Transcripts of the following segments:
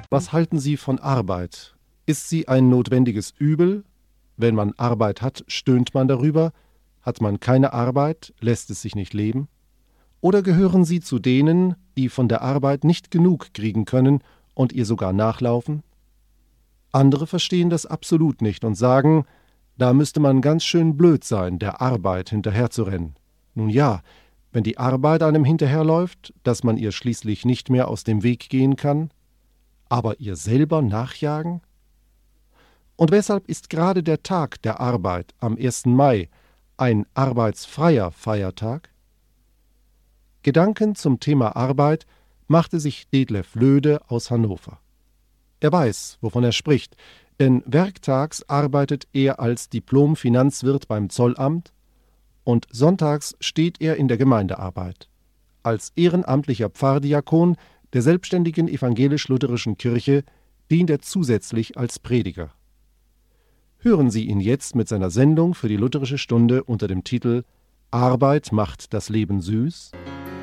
Was halten Sie von Arbeit? Ist sie ein notwendiges Übel? Wenn man Arbeit hat, stöhnt man darüber. Hat man keine Arbeit, lässt es sich nicht leben? Oder gehören Sie zu denen, die von der Arbeit nicht genug kriegen können und ihr sogar nachlaufen? Andere verstehen das absolut nicht und sagen, da müsste man ganz schön blöd sein, der Arbeit hinterherzurennen. Nun ja, wenn die Arbeit einem hinterherläuft, dass man ihr schließlich nicht mehr aus dem Weg gehen kann, aber ihr selber nachjagen? Und weshalb ist gerade der Tag der Arbeit am 1. Mai ein arbeitsfreier Feiertag? Gedanken zum Thema Arbeit machte sich Detlef Löde aus Hannover. Er weiß, wovon er spricht, denn werktags arbeitet er als Diplom-Finanzwirt beim Zollamt und sonntags steht er in der Gemeindearbeit. Als ehrenamtlicher Pfarrdiakon der selbstständigen evangelisch-lutherischen Kirche dient er zusätzlich als Prediger. Hören Sie ihn jetzt mit seiner Sendung für die Lutherische Stunde unter dem Titel »Arbeit macht das Leben süß«.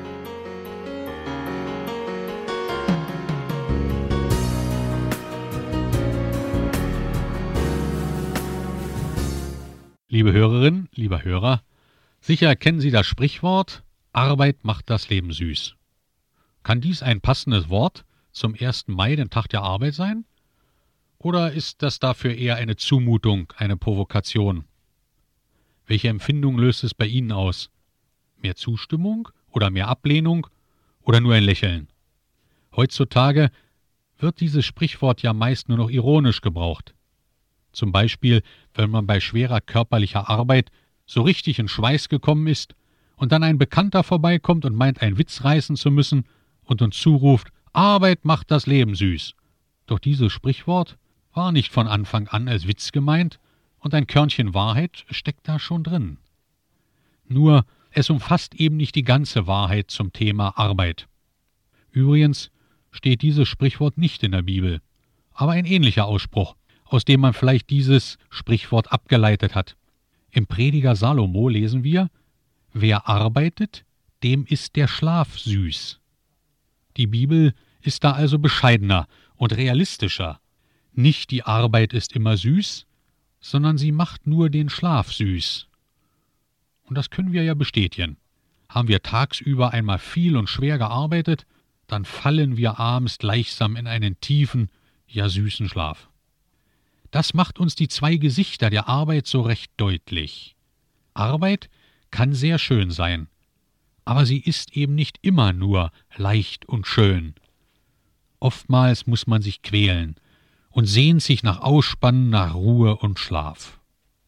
Liebe Hörerinnen, lieber Hörer, sicher kennen Sie das Sprichwort »Arbeit macht das Leben süß«. Kann dies ein passendes Wort zum 1. Mai, den Tag der Arbeit, sein? Oder ist das dafür eher eine Zumutung, eine Provokation? Welche Empfindung löst es bei Ihnen aus? Mehr Zustimmung oder mehr Ablehnung oder nur ein Lächeln? Heutzutage wird dieses Sprichwort ja meist nur noch ironisch gebraucht. Zum Beispiel, wenn man bei schwerer körperlicher Arbeit so richtig in Schweiß gekommen ist und dann ein Bekannter vorbeikommt und meint, einen Witz reißen zu müssen und uns zuruft, Arbeit macht das Leben süß. Doch dieses Sprichwort war nicht von Anfang an als Witz gemeint und ein Körnchen Wahrheit steckt da schon drin. Nur, es umfasst eben nicht die ganze Wahrheit zum Thema Arbeit. Übrigens steht dieses Sprichwort nicht in der Bibel, aber ein ähnlicher Ausspruch, aus dem man vielleicht dieses Sprichwort abgeleitet hat. Im Prediger Salomo lesen wir, wer arbeitet, dem ist der Schlaf süß. Die Bibel ist da also bescheidener und realistischer. Nicht die Arbeit ist immer süß, sondern sie macht nur den Schlaf süß. Und das können wir ja bestätigen. Haben wir tagsüber einmal viel und schwer gearbeitet, dann fallen wir abends gleichsam in einen tiefen, ja süßen Schlaf. Das macht uns die zwei Gesichter der Arbeit so recht deutlich. Arbeit kann sehr schön sein, aber sie ist eben nicht immer nur leicht und schön. Oftmals muss man sich quälen und sehnt sich nach Ausspannen, nach Ruhe und Schlaf.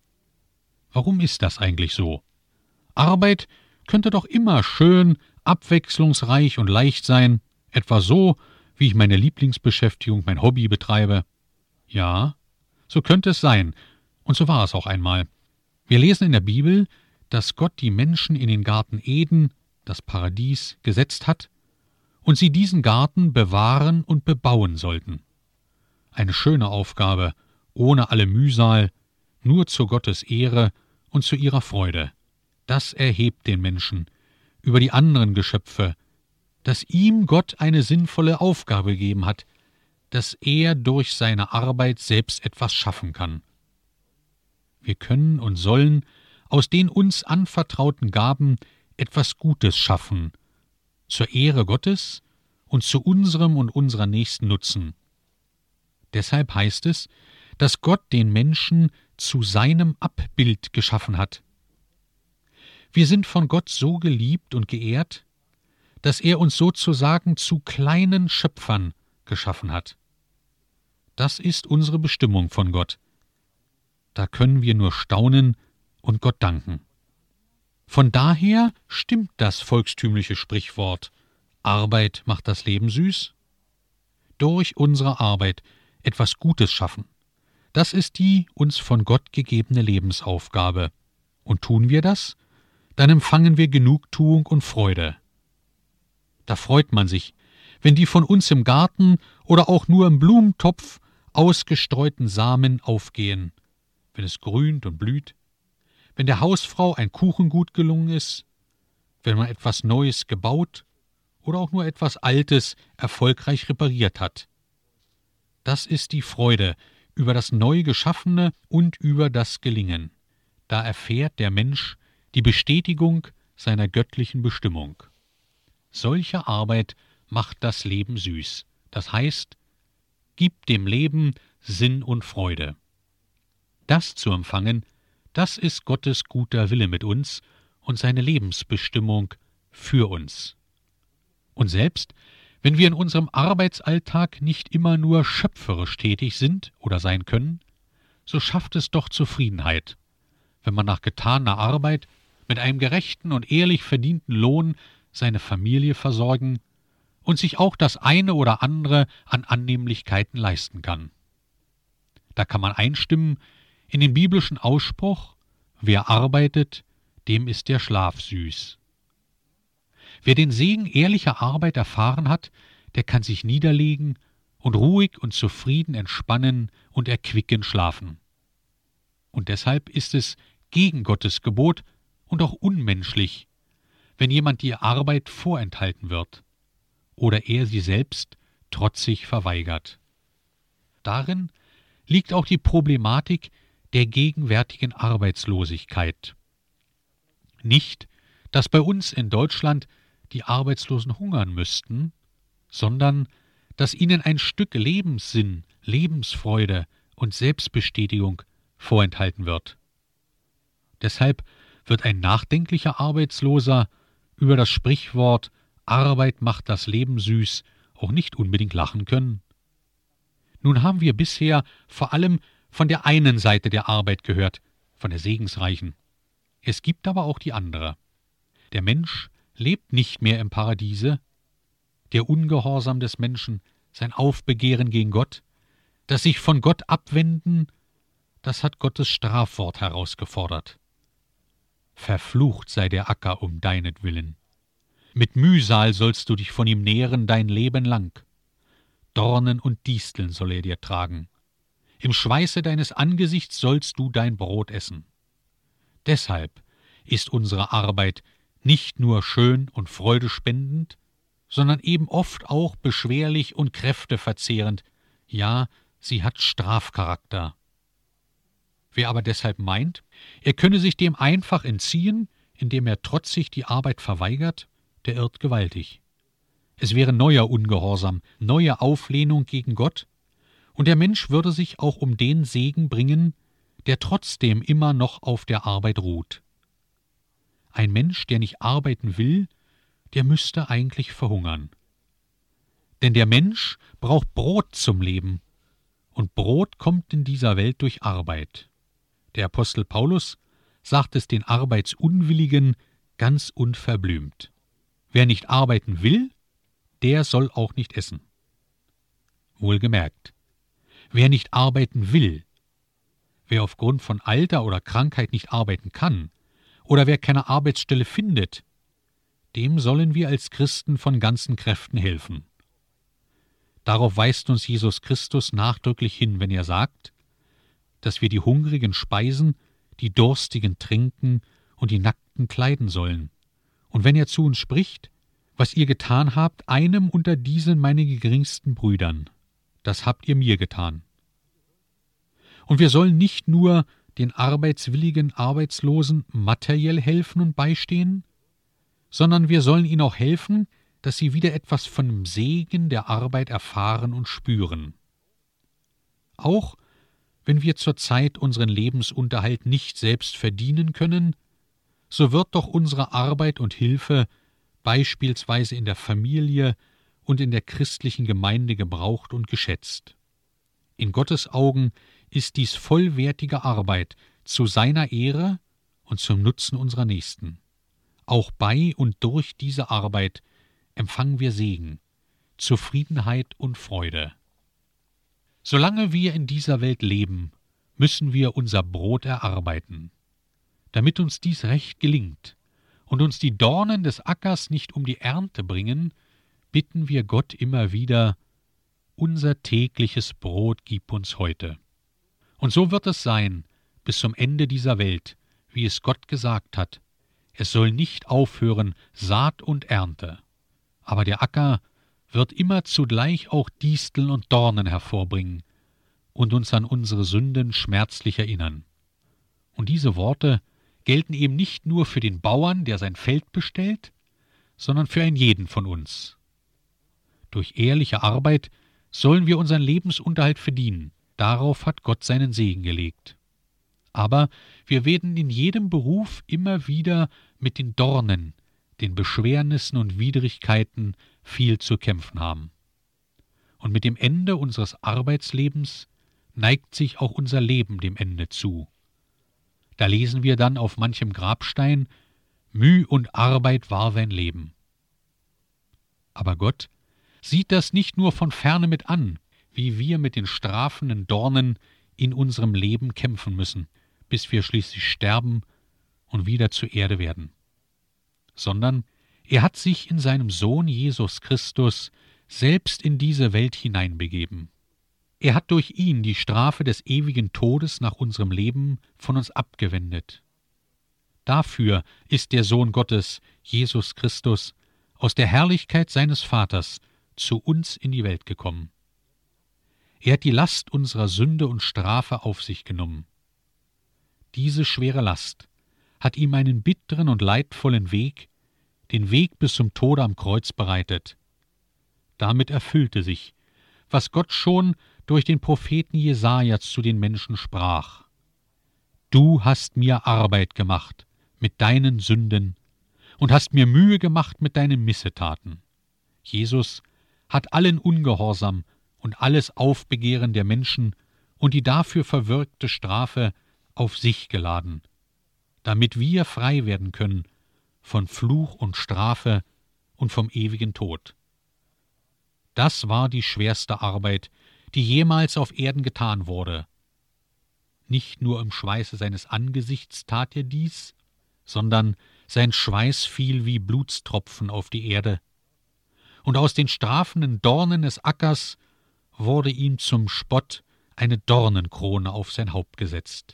Warum ist das eigentlich so? Arbeit könnte doch immer schön, abwechslungsreich und leicht sein, etwa so, wie ich meine Lieblingsbeschäftigung, mein Hobby betreibe. Ja, so könnte es sein, und so war es auch einmal. Wir lesen in der Bibel, dass Gott die Menschen in den Garten Eden, das Paradies, gesetzt hat und sie diesen Garten bewahren und bebauen sollten. Eine schöne Aufgabe, ohne alle Mühsal, nur zu Gottes Ehre und zu ihrer Freude. Das erhebt den Menschen über die anderen Geschöpfe, dass ihm Gott eine sinnvolle Aufgabe gegeben hat, dass er durch seine Arbeit selbst etwas schaffen kann. Wir können und sollen aus den uns anvertrauten Gaben etwas Gutes schaffen, zur Ehre Gottes und zu unserem und unserer nächsten Nutzen. Deshalb heißt es, dass Gott den Menschen zu seinem Abbild geschaffen hat. Wir sind von Gott so geliebt und geehrt, dass er uns sozusagen zu kleinen Schöpfern geschaffen hat. Das ist unsere Bestimmung von Gott. Da können wir nur staunen und Gott danken. Von daher stimmt das volkstümliche Sprichwort, Arbeit macht das Leben süß. Durch unsere Arbeit etwas Gutes schaffen. Das ist die uns von Gott gegebene Lebensaufgabe. Und tun wir das, dann empfangen wir Genugtuung und Freude. Da freut man sich, wenn die von uns im Garten oder auch nur im Blumentopf ausgestreuten Samen aufgehen, wenn es grünt und blüht, wenn der Hausfrau ein Kuchen gut gelungen ist, wenn man etwas Neues gebaut oder auch nur etwas Altes erfolgreich repariert hat. Das ist die Freude über das Neugeschaffene und über das Gelingen. Da erfährt der Mensch die Bestätigung seiner göttlichen Bestimmung. Solche Arbeit macht das Leben süß. Das heißt, gibt dem Leben Sinn und Freude. Das zu empfangen, das ist Gottes guter Wille mit uns und seine Lebensbestimmung für uns. Und selbst wenn wir in unserem Arbeitsalltag nicht immer nur schöpferisch tätig sind oder sein können, so schafft es doch Zufriedenheit, wenn man nach getaner Arbeit mit einem gerechten und ehrlich verdienten Lohn seine Familie versorgen und sich auch das eine oder andere an Annehmlichkeiten leisten kann. Da kann man einstimmen in den biblischen Ausspruch: Wer arbeitet, dem ist der Schlaf süß. Wer den Segen ehrlicher Arbeit erfahren hat, der kann sich niederlegen und ruhig und zufrieden entspannen und erquickend schlafen. Und deshalb ist es gegen Gottes Gebot und auch unmenschlich, wenn jemand die Arbeit vorenthalten wird oder er sie selbst trotzig verweigert. Darin liegt auch die Problematik der gegenwärtigen Arbeitslosigkeit. Nicht, dass bei uns in Deutschland die Arbeitslosen hungern müssten, sondern dass ihnen ein Stück Lebenssinn, Lebensfreude und Selbstbestätigung vorenthalten wird. Deshalb wird ein nachdenklicher Arbeitsloser über das Sprichwort »Arbeit macht das Leben süß« auch nicht unbedingt lachen können. Nun haben wir bisher vor allem von der einen Seite der Arbeit gehört, von der segensreichen. Es gibt aber auch die andere. Der Mensch lebt nicht mehr im Paradiese. Der Ungehorsam des Menschen, sein Aufbegehren gegen Gott, das sich von Gott abwenden, das hat Gottes Strafwort herausgefordert. Verflucht sei der Acker um deinetwillen. Mit Mühsal sollst du dich von ihm nähren dein Leben lang. Dornen und Disteln soll er dir tragen. Im Schweiße deines Angesichts sollst du dein Brot essen. Deshalb ist unsere Arbeit nicht nur schön und freudespendend, sondern eben oft auch beschwerlich und kräfteverzehrend, ja, sie hat Strafcharakter. Wer aber deshalb meint, er könne sich dem einfach entziehen, indem er trotzig die Arbeit verweigert, der irrt gewaltig. Es wäre neuer Ungehorsam, neue Auflehnung gegen Gott, und der Mensch würde sich auch um den Segen bringen, der trotzdem immer noch auf der Arbeit ruht. Ein Mensch, der nicht arbeiten will, der müsste eigentlich verhungern. Denn der Mensch braucht Brot zum Leben, und Brot kommt in dieser Welt durch Arbeit. Der Apostel Paulus sagt es den Arbeitsunwilligen ganz unverblümt: Wer nicht arbeiten will, der soll auch nicht essen. Wohlgemerkt, wer nicht arbeiten will, wer aufgrund von Alter oder Krankheit nicht arbeiten kann oder wer keine Arbeitsstelle findet, dem sollen wir als Christen von ganzen Kräften helfen. Darauf weist uns Jesus Christus nachdrücklich hin, wenn er sagt, dass wir die Hungrigen speisen, die Durstigen trinken und die Nackten kleiden sollen. Und wenn er zu uns spricht: Was ihr getan habt, einem unter diesen meine geringsten Brüdern, das habt ihr mir getan. Und wir sollen nicht nur den arbeitswilligen Arbeitslosen materiell helfen und beistehen, sondern wir sollen ihnen auch helfen, dass sie wieder etwas von dem Segen der Arbeit erfahren und spüren. Auch wenn wir zurzeit unseren Lebensunterhalt nicht selbst verdienen können, so wird doch unsere Arbeit und Hilfe beispielsweise in der Familie und in der christlichen Gemeinde gebraucht und geschätzt. In Gottes Augen ist dies vollwertige Arbeit zu seiner Ehre und zum Nutzen unserer Nächsten. Auch bei und durch diese Arbeit empfangen wir Segen, Zufriedenheit und Freude. Solange wir in dieser Welt leben, müssen wir unser Brot erarbeiten. Damit uns dies recht gelingt und uns die Dornen des Ackers nicht um die Ernte bringen, bitten wir Gott immer wieder: Unser tägliches Brot gib uns heute. Und so wird es sein bis zum Ende dieser Welt, wie es Gott gesagt hat: Es soll nicht aufhören Saat und Ernte, aber der Acker wird immer zugleich auch Disteln und Dornen hervorbringen und uns an unsere Sünden schmerzlich erinnern. Und diese Worte gelten eben nicht nur für den Bauern, der sein Feld bestellt, sondern für einen jeden von uns. Durch ehrliche Arbeit sollen wir unseren Lebensunterhalt verdienen. Darauf hat Gott seinen Segen gelegt. Aber wir werden in jedem Beruf immer wieder mit den Dornen, den Beschwernissen und Widrigkeiten viel zu kämpfen haben. Und mit dem Ende unseres Arbeitslebens neigt sich auch unser Leben dem Ende zu. Da lesen wir dann auf manchem Grabstein: Müh und Arbeit war sein Leben. Aber Gott sieht das nicht nur von ferne mit an, wie wir mit den strafenden Dornen in unserem Leben kämpfen müssen, bis wir schließlich sterben und wieder zur Erde werden, sondern er hat sich in seinem Sohn Jesus Christus selbst in diese Welt hineinbegeben. Er hat durch ihn die Strafe des ewigen Todes nach unserem Leben von uns abgewendet. Dafür ist der Sohn Gottes, Jesus Christus, aus der Herrlichkeit seines Vaters zu uns in die Welt gekommen. Er hat die Last unserer Sünde und Strafe auf sich genommen. Diese schwere Last hat ihm einen bitteren und leidvollen Weg, den Weg bis zum Tode am Kreuz bereitet. Damit erfüllte sich, was Gott schon durch den Propheten Jesaja zu den Menschen sprach: Du hast mir Arbeit gemacht mit deinen Sünden und hast mir Mühe gemacht mit deinen Missetaten. Jesus hat allen Ungehorsam und alles Aufbegehren der Menschen und die dafür verwirkte Strafe auf sich geladen, damit wir frei werden können von Fluch und Strafe und vom ewigen Tod. Das war die schwerste Arbeit, die jemals auf Erden getan wurde. Nicht nur im Schweiße seines Angesichts tat er dies, sondern sein Schweiß fiel wie Blutstropfen auf die Erde. Und aus den strafenden Dornen des Ackers wurde ihm zum Spott eine Dornenkrone auf sein Haupt gesetzt.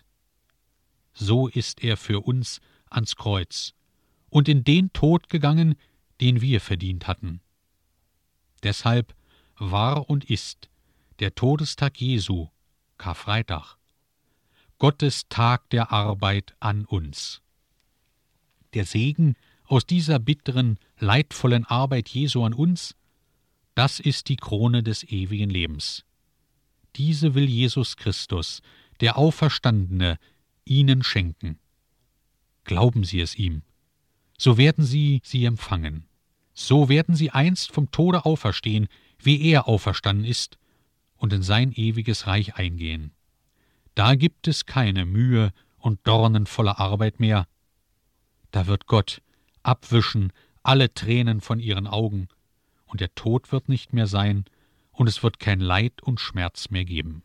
So ist er für uns ans Kreuz und in den Tod gegangen, den wir verdient hatten. Deshalb war und ist der Todestag Jesu, Karfreitag, Gottes Tag der Arbeit an uns. Der Segen aus dieser bitteren, leidvollen Arbeit Jesu an uns, das ist die Krone des ewigen Lebens. Diese will Jesus Christus, der Auferstandene, Ihnen schenken. Glauben Sie es ihm, so werden Sie sie empfangen. So werden Sie einst vom Tode auferstehen, wie er auferstanden ist, und in sein ewiges Reich eingehen. Da gibt es keine Mühe und dornenvolle Arbeit mehr. Da wird Gott abwischen alle Tränen von ihren Augen, und der Tod wird nicht mehr sein, und es wird kein Leid und Schmerz mehr geben.